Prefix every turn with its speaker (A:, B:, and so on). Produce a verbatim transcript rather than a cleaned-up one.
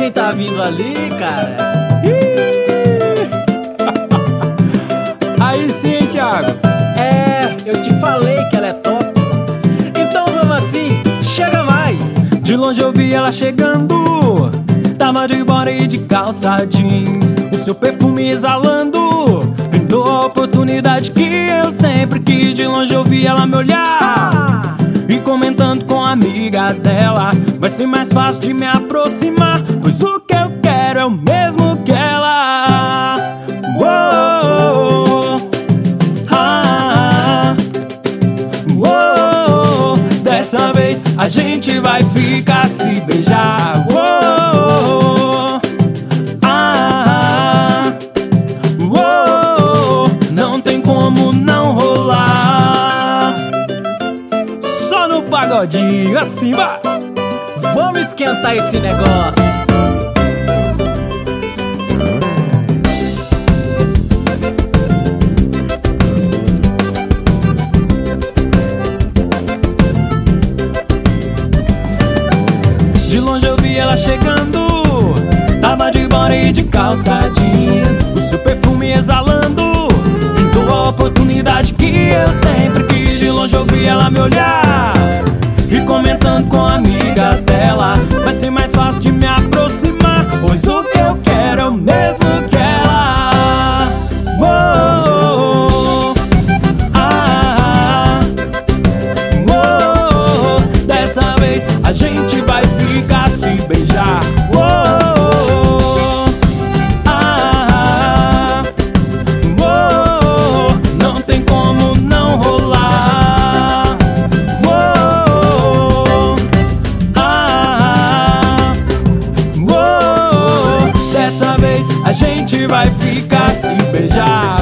A: quem tá vindo ali, cara?
B: Aí sim, hein, Thiago?
A: É, eu te falei que ela é top. Então vamos assim, chega mais.
B: De longe eu vi ela chegando, tava de body e de calça jeans, o seu perfume exalando, brindou a oportunidade que eu sempre quis. De longe eu vi ela me olhar e comentando com a amiga dela, vai ser mais fácil de me aproximar, pois o que eu quero é o mesmo que ela. Uou, ah, uou, dessa vez a gente vai ficar se beijar. Uou, ah, uou, não tem como não rolar. Só no pagodinho, assim vai.
A: Vamos esquentar esse negócio.
B: De longe eu vi ela chegando, tava de body e de calça jeans, o seu perfume exalando, pintou a oportunidade que eu sempre quis. De longe eu vi ela me olhar e comentando com a amiga dela, vai ser mais fácil de me aproximar, pois o que eu quero é o mesmo que ela. Uou, ah, uou, dessa vez a gente vai ficar se beijar. Uou, ah, uou, não tem como não rolar. Uou, ah, uou, dessa vez a gente vai ficar se beijar.